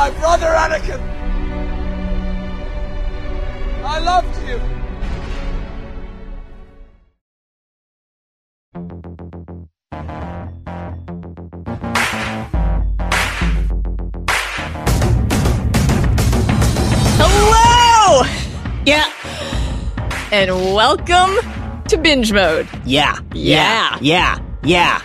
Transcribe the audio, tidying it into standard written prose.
my brother Anakin. I loved you. Hello! Yeah. And welcome to Binge Mode. Yeah. Yeah. Yeah. Yeah.